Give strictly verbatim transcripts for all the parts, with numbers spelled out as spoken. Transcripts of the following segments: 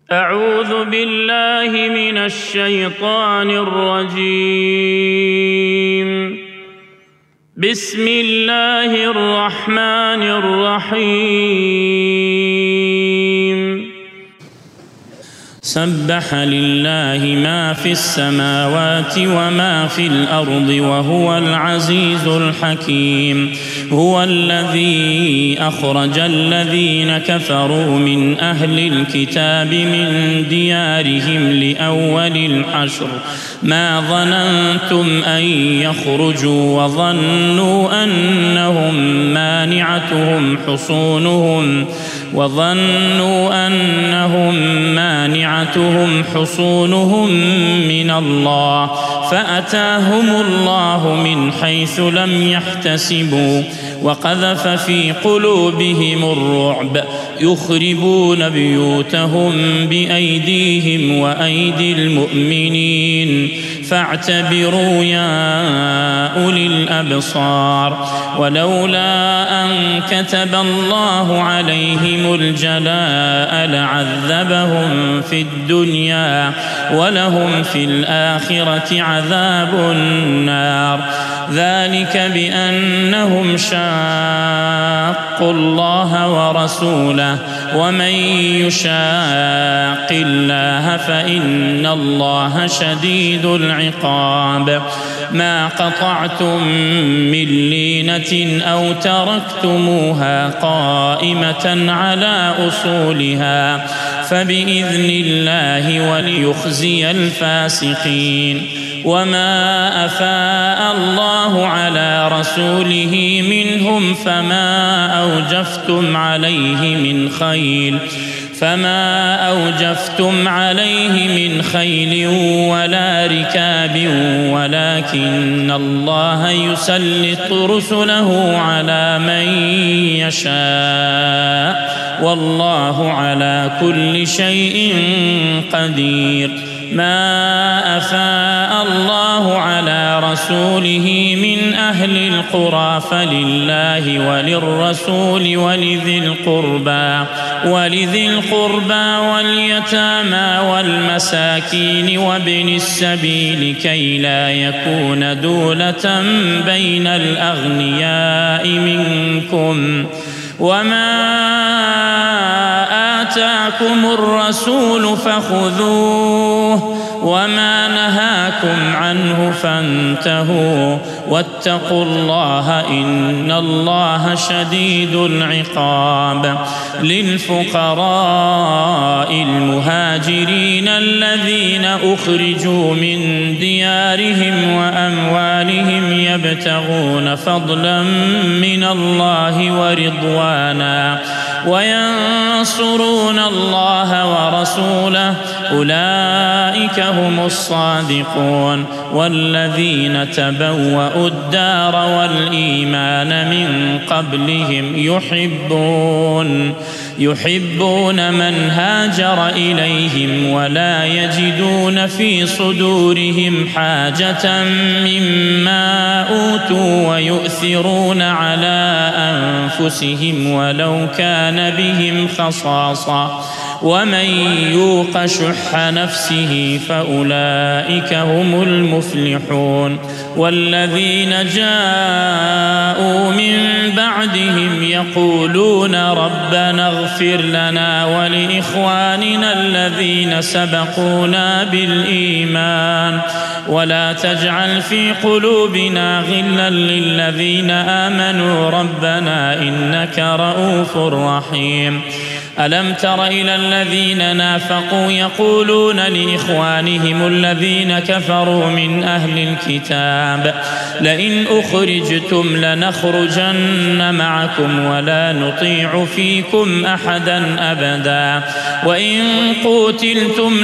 أعوذ بالله من الشيطان الرجيم. بسم الله الرحمن الرحيم. سبح لله ما في السماوات وما في الأرض وهو العزيز الحكيم. هو الذي أخرج الذين كفروا من أهل الكتاب من ديارهم لأول الحشر ما ظننتم أن يخرجوا وظنوا أنهم مانعتهم حصونهم وظنوا أنهم مانعتهم حصونهم من الله فأتاهم الله من حيث لم يحتسبوا وقذف في قلوبهم الرعب يخربون بيوتهم بأيديهم وأيدي المؤمنين فاعتبروا يا أولي الأبصار. ولولا أن كتب الله عليهم الجلاء لعذبهم في الدنيا ولهم في الآخرة عذاب النار. ذلك بأنهم شاقوا الله ورسوله ومن يشاق الله فإن الله شديد العقاب. ما قطعتم من لينة أو تركتموها قائمة على أصولها فبإذن الله وليخزي الفاسقين. وما أفاء الله على رسوله منهم فما أوجفتم عليه من خيل فما أوجفتم عليه من خيل ولا ركاب ولكن الله يسلط رسله على من يشاء والله على كل شيء قدير. ما أفاء الله على رسوله من أهل القرى فلله وللرسول ولذي القربى ولذي القربى واليتامى والمساكين وابن السبيل كي لا يكون دولة بين الأغنياء منكم. وما آتاكم الرسول فخذوه وما نهاكم عنه فانتهوا واتقوا الله إن الله شديد العقاب. للفقراء المهاجرين الذين أخرجوا من ديارهم وأموالهم يبتغون فضلا من الله ورضوانا وينصرون الله ورسوله أولئك هم الصادقون. والذين تبوأوا الدار والإيمان من قبلهم يحبون يحبون من هاجر إليهم ولا يجدون في صدورهم حاجة مما أوتوا ويؤثرون على أنفسهم ولو كان بهم خصاصة ومن يوق شح نفسه فأولئك هم المفلحون. والذين جاءوا من بعدهم يقولون ربنا اغفر لنا ولإخواننا الذين سبقونا بالإيمان ولا تجعل في قلوبنا غلا للذين آمنوا ربنا إنك رؤوف رحيم. ألم تر إلى الذين نافقوا يقولون لإخوانهم الذين كفروا من أهل الكتاب لئن أخرجتم لنخرجن معكم ولا نطيع فيكم أحدا أبدا وإن قوتلتم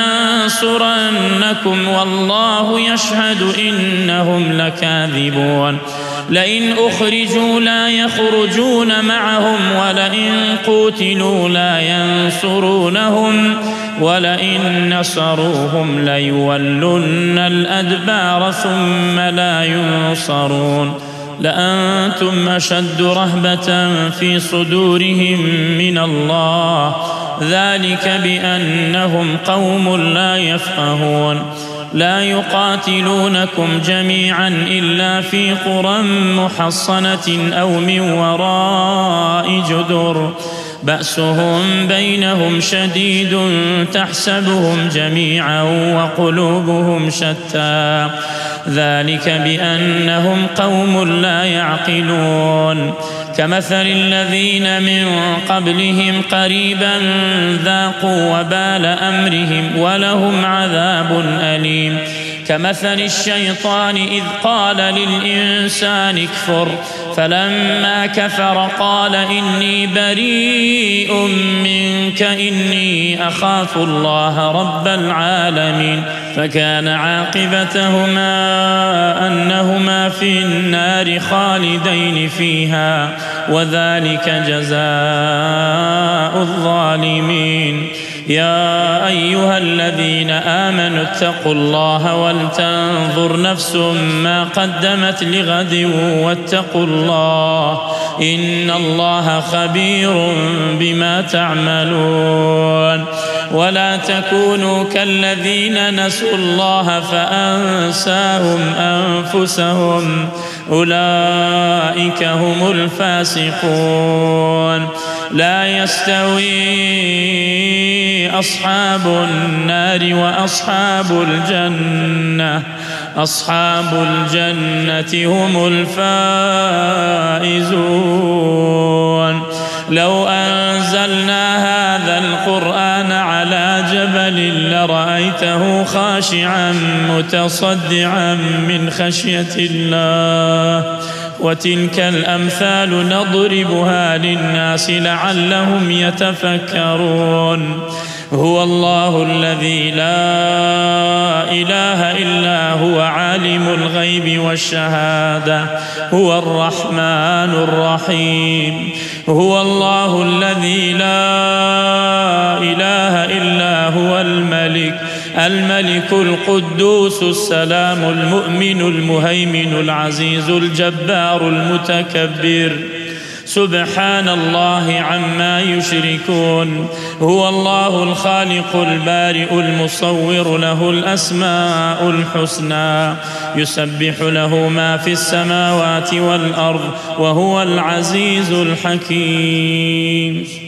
لننصرنكم والله يشهد إنهم لكاذبون. لئن أخرجوا لا يخرجون معهم ولئن قوتلوا لا ينصرونهم ولئن نصروهم ليولن الأدبار ثم لا ينصرون. لأنتم أشد رهبة في صدورهم من الله ذلك بأنهم قوم لا يفقهون لا يقاتلونكم جميعا إلا في قرى محصنة أو من وراء جدر بأسهم بينهم شديد تحسبهم جميعا وقلوبهم شتى ذلك بأنهم قوم لا يعقلون كمثل الذين من قبلهم قريبا ذاقوا وبال أمرهم ولهم عذاب أليم كمثل الشيطان إذ قال للإنسان اكفر فلما كفر قال إني بريء منك إني أخاف الله رب العالمين فكان عاقبتهما أنهما في النار خالدين فيها وذلك جزاء الظالمين يا أيها الذين آمنوا اتقوا الله ولتنظر نفس ما قدمت لغد واتقوا الله إن الله خبير بما تعملون ولا تكونوا كالذين نسوا الله فأنساهم أنفسهم أولئك هم الفاسقون لا يستوي أصحاب النار وأصحاب الجنة أصحاب الجنة هم الفائزون لو أنزلنا هذا القرآن على جبل لرأيته خاشعا متصدعا من خشية الله وتلك الأمثال نضربها للناس لعلهم يتفكرون هو الله الذي لا إله إلا هو عالم الغيب والشهادة هو الرحمن الرحيم هو الله الذي لا إله إلا هو الملك الملك القدوس السلام المؤمن المهيمن العزيز الجبار المتكبر سبحان الله عما يشركون هو الله الخالق البارئ المصور له الأسماء الحسنى يسبح له ما في السماوات والأرض وهو العزيز الحكيم.